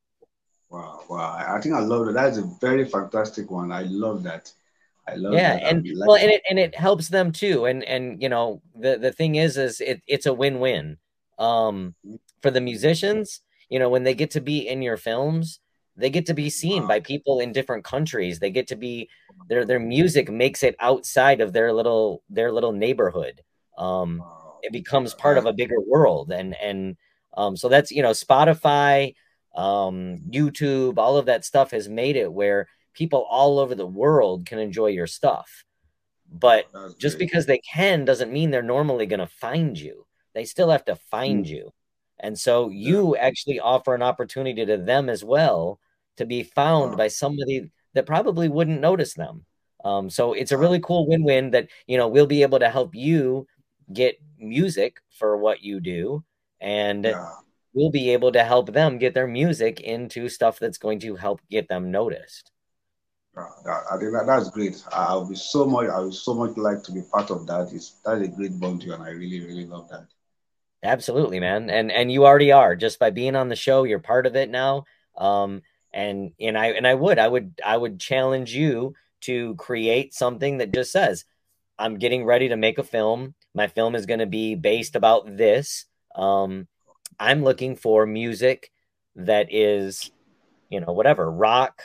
Wow, wow. I think I love it. That's a very fantastic one. I love that. I love yeah, that. and like well, and it and it helps them too. And and you know, the the thing is, is it it's a win-win. Um, for the musicians, you know, when they get to be in your films, they get to be seen by people in different countries. They get to be their their music makes it outside of their little their little neighborhood. Um, it becomes part of a bigger world, and and um, so that's, you know, Spotify, um, YouTube, all of that stuff has made it where people all over the world can enjoy your stuff. But just because they can doesn't mean they're normally going to find you. They still have to find you. And so you actually offer an opportunity to them as well to be found by somebody that probably wouldn't notice them. Um, so it's a really cool win-win that, you know, we'll be able to help you get music for what you do, and Yeah. we'll be able to help them get their music into stuff that's going to help get them noticed. Yeah, that- I think that, that's great. I'll be so much. I would so much like to be part of that. It's that's a great boundary, and I really, really love that. Absolutely, man. And and you already are, just by being on the show, you're part of it now. Um, and and I and I would I would I would challenge you to create something that just says, I'm getting ready to make a film. My film is going to be based about this. Um, I'm looking for music that is, you know, whatever, rock,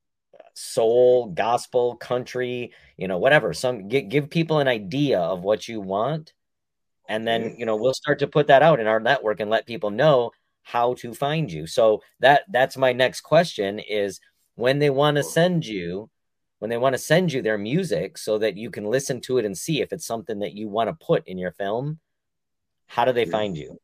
soul, gospel, country, you know, whatever. Some give, give people an idea of what you want. And then, you know, we'll start to put that out in our network and let people know how to find you. So that that's my next question is, when they want to send you, when they want to send you their music so that you can listen to it and see if it's something that you want to put in your film, how do they find you?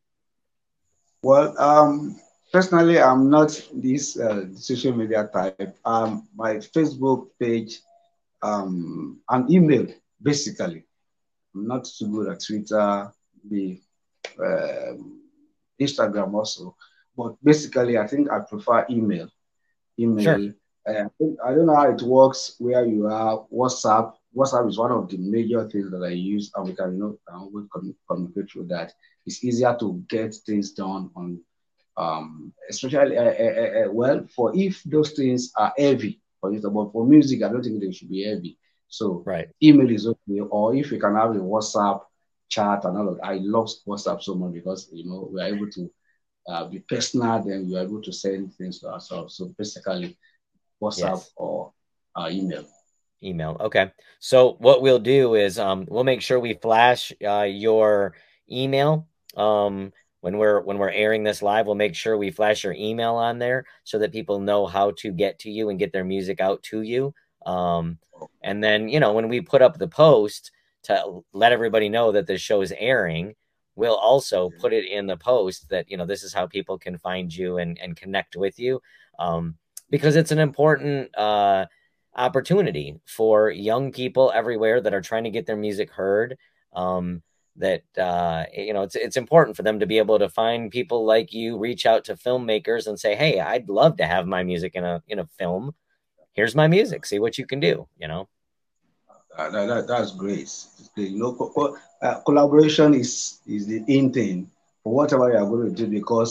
Well, um, personally, I'm not this uh, social media type. Um, my Facebook page, um, and email, basically. I'm not too good at Twitter, the um, Instagram also, but basically, I think I prefer email. Email. Sure. Uh, I think- I don't know how it works where you are. WhatsApp. WhatsApp is one of the major things that I use, and we can, you know, uh, we can communicate through that. It's easier to get things done on, um, especially uh, uh, uh, uh, well, for if those things are heavy, for example, but for music, I don't think they should be heavy. So Right. email is okay, or if you can have a WhatsApp chat and all of that. I love WhatsApp so much because, you know, we are able to uh, be personal, then we are able to send things to ourselves. So basically, WhatsApp Yes. or uh, email. Email. Okay. So what we'll do is um, we'll make sure we flash uh, your email um, when we're when we're airing this live. We'll make sure we flash your email on there so that people know how to get to you and get their music out to you. Um, and then, you know, when we put up the post to let everybody know that the show is airing, we'll also put it in the post that, you know, this is how people can find you and, and connect with you. Um, because it's an important uh, opportunity for young people everywhere that are trying to get their music heard. Um, that, uh, you know, it's, it's important for them to be able to find people like you, reach out to filmmakers and say, hey, I'd love to have my music in a, in a film. Here's my music. See what you can do, you know? Uh, that, that, that's great. It's great. You know, co- co- uh, collaboration is is the in thing for whatever you are going to do, because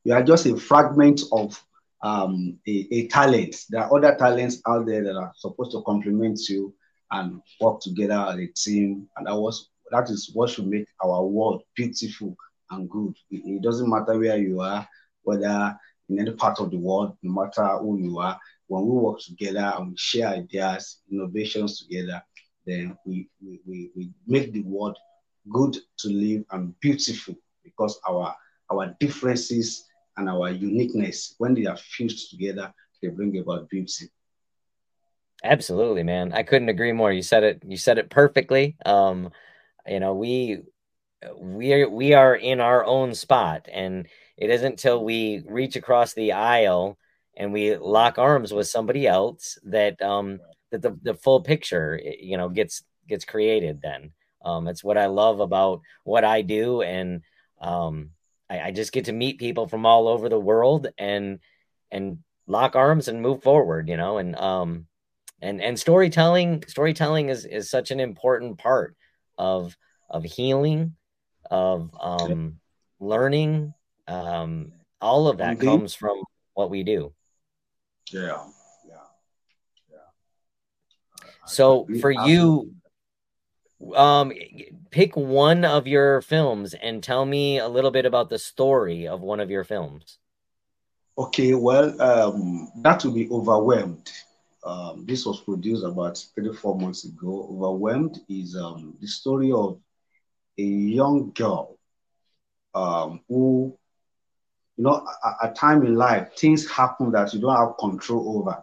You are just a fragment of um, a, a talent. There are other talents out there that are supposed to complement you and work together as a team. And that was that is what should make our world beautiful and good. It, it doesn't matter where you are, whether in any part of the world, no matter who you are. When we work together and we share ideas, innovations together, then we, we, we, we make the world good to live and beautiful, because our our differences and our uniqueness, when they are fused together, they bring about beauty. Absolutely, man. I couldn't agree more. You said it. You said it perfectly. Um, you know, we we are we are in our own spot, and it isn't until we reach across the aisle and we lock arms with somebody else that um that the, the full picture, you know, gets gets created. Then um, it's what I love about what I do, and um, I, I just get to meet people from all over the world and and lock arms and move forward. You know, and um. And and storytelling storytelling is, is such an important part of of healing, of um, learning. Um, all of that Indeed. comes from what we do. Yeah, yeah, yeah. So for you, um, pick one of your films and tell me a little bit about the story of one of your films. Okay, well, um, that will be Overwhelmed. Um, this was produced about three, four months ago. Overwhelmed is um, the story of a young girl um, who, you know, at a time in life, things happen that you don't have control over.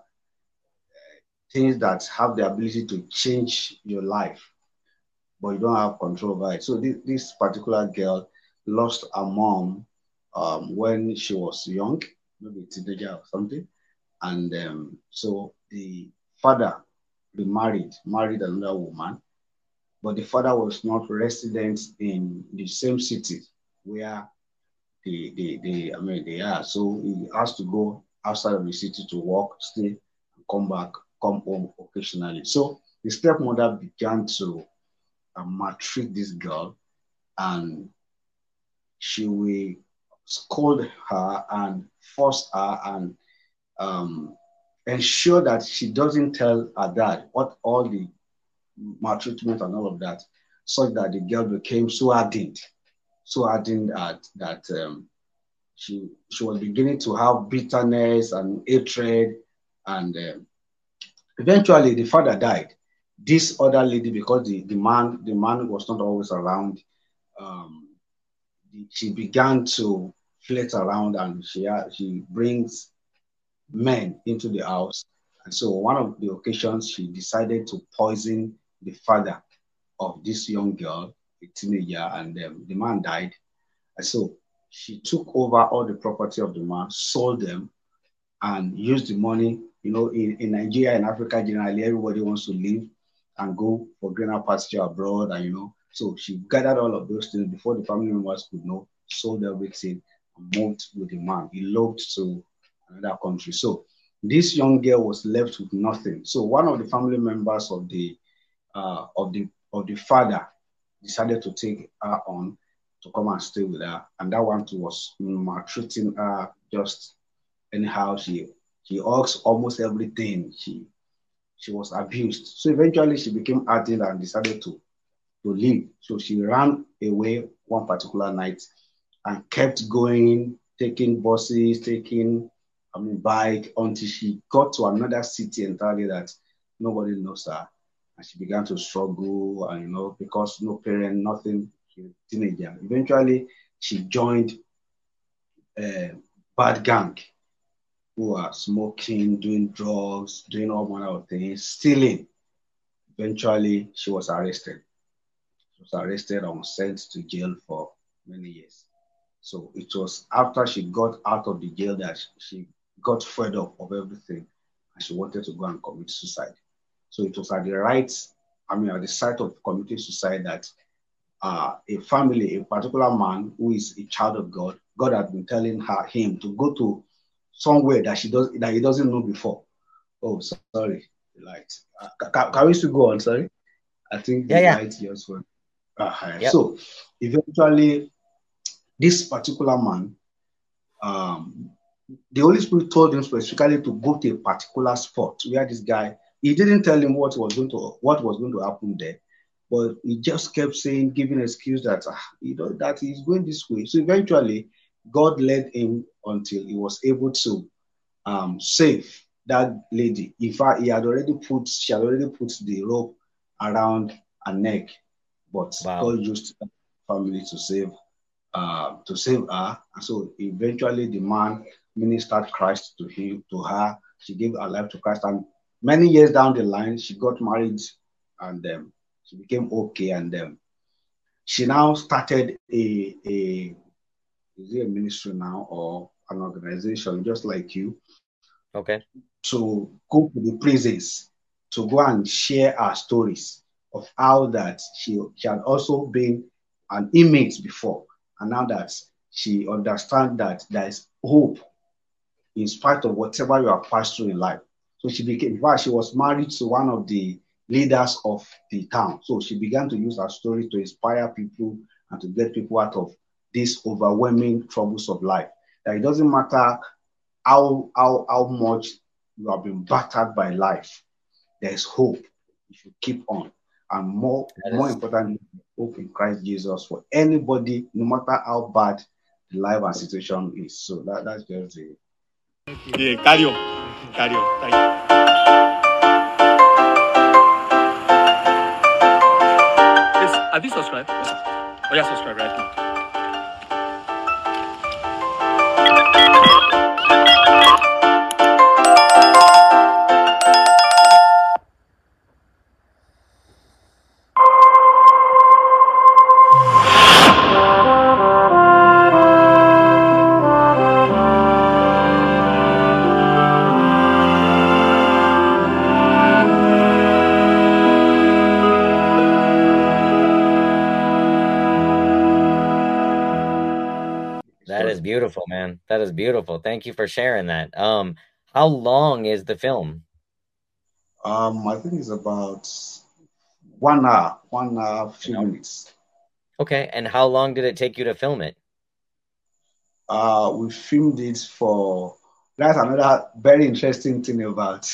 Things that have the ability to change your life, but you don't have control over it. So this, this particular girl lost her mom um, when she was young, maybe a teenager or something. And um, so the father remarried, married another woman, but the father was not resident in the same city where they, they, they, I mean, they are. So he has to go outside of the city to work, stay, and come back, come home occasionally. So the stepmother began to uh, maltreat this girl, and she will scold her and force her and um, ensure that she doesn't tell her dad what all the maltreatment and all of that, such that the girl became so hardened, so hardened that, that um, she, she was beginning to have bitterness and hatred. And um, eventually the father died. This other lady, because the, the man the man was not always around, um, she began to flirt around, and she, she brings men into the house. And so one of the occasions, she decided to poison the father of this young girl, a teenager, and um, the man died. And so she took over all the property of the man, sold them, and used the money. You know, in, in Nigeria and Africa generally, everybody wants to live and go for greener pasture abroad, and you know, so she gathered all of those things before the family members could know, sold everything, and moved with the man. He eloped to another country. So this young girl was left with nothing. So one of the family members of the uh, of the of the father decided to take her on to come and stay with her, and that one too was maltreating her just anyhow. She she asked almost everything. She she was abused. So eventually she became hardened and decided to to leave. So she ran away one particular night and kept going, taking buses, taking I mean bike, until she got to another city entirely that nobody knows her. And she began to struggle, and you know, because no parent, nothing, she was a teenager. Eventually she joined a bad gang who are smoking, doing drugs, doing all manner of things, stealing. Eventually she was arrested. She was arrested and sent to jail for many years. So it was after she got out of the jail that she got fed up of everything, and she wanted to go and commit suicide. So it was at the right, I mean, at the site of committing suicide that uh, a family, a particular man who is a child of God, God had been telling her, him to go to somewhere that she does that he doesn't know before. Oh, sorry, the light. Uh, can, can we still go on? Sorry, I think the yeah, yeah. light just went. Uh, Yep. So eventually, this particular man um, the Holy Spirit told him specifically to go to a particular spot where this guy, he didn't tell him what was going to what was going to happen there, but he just kept saying, giving excuse that ah, you know that he's going this way. So eventually, God led him until he was able to um, save that lady. In fact, he had already put she had already put the rope around her neck, but Wow. God used the family to save uh, to save her. And so eventually, the man ministered Christ to him to her. She gave her life to Christ, and many years down the line, she got married, and um, she became okay. And um, she now started a a is it a ministry now or an organization, just like you, Okay. to go to the prisons to go and share her stories of how that she, she had also been an inmate before, and now that she understands that there is hope in spite of whatever you have passed through in life. So she became, in fact, she was married to one of the leaders of the town. So she began to use her story to inspire people and to get people out of these overwhelming troubles of life. That it doesn't matter how, how, how much you have been battered by life, there's hope if you keep on. And more, more importantly, hope in Christ Jesus for anybody, no matter how bad the life and situation is. So that, that's just it. Yeah, carry on. Carry on. Thank you. Yes, have you subscribed? Oh, yeah, subscribe right now. That is beautiful, man. That is beautiful. Thank you for sharing that. Um, how long is the film? Um, I think it's about one hour, one hour, few minutes. Okay, and how long did it take you to film it? Uh, we filmed it for, that's another very interesting thing about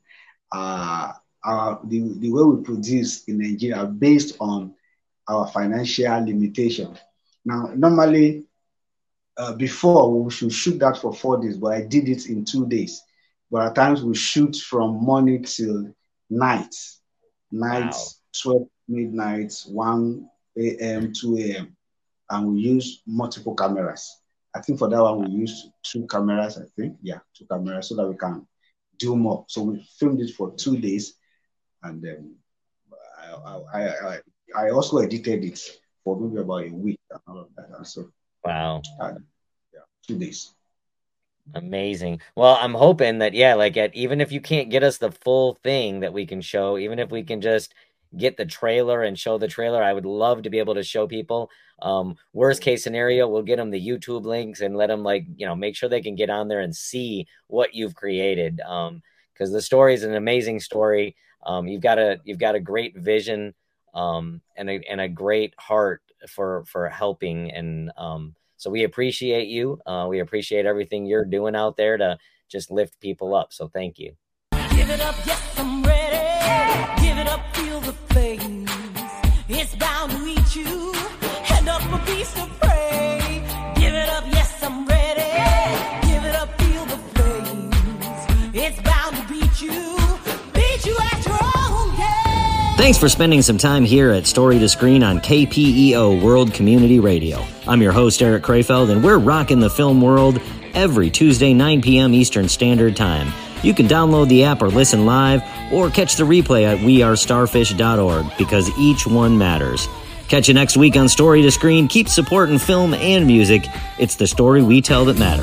uh, uh, the, the way we produce in Nigeria based on our financial limitation. Now, normally, uh, before we should shoot that for four days, but I did it in two days. But at times we shoot from morning till night, night, Wow. twelve midnight, one a m, two a m, and we use multiple cameras. I think for that one we used two cameras. I think, yeah, two cameras so that we can do more. So we filmed it for two days, and then I I, I, I also edited it for maybe about a week and all of that. And so Wow. uh, yeah, two days. Amazing. Well, I'm hoping that, yeah, like at, even if you can't get us the full thing that we can show, even if we can just get the trailer and show the trailer, I would love to be able to show people. Um, worst case scenario, we'll get them the YouTube links and let them, like, you know, make sure they can get on there and see what you've created. Um, because the story is an amazing story. Um, you've got a you've got a great vision, um, and a and a great heart for for helping. And um, so we appreciate you. Uh, we appreciate everything you're doing out there to just lift people up. So thank you. Give it up, yes, I'm ready. Give it up, feel the flames. It's bound to eat you. Hand up a piece of prey. Give it up, yes, I'm ready. Give it up, feel the flames. It's bound to beat you. Beat you at your own game. Thanks for spending some time here at Story to Screen on K P E O World Community Radio. I'm your host, Eric Krefeld, and we're rocking the film world every Tuesday, nine p.m. Eastern Standard Time. You can download the app or listen live, or catch the replay at we are starfish dot org, because each one matters. Catch you next week on Story to Screen. Keep supporting film and music. It's the story we tell that matters.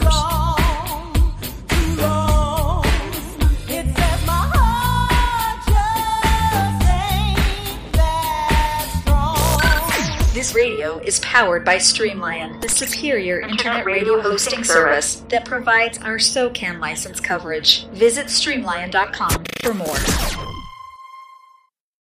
This radio is powered by Streamlion, the superior internet radio hosting service that provides our SOCAN license coverage. Visit streamlion dot com for more.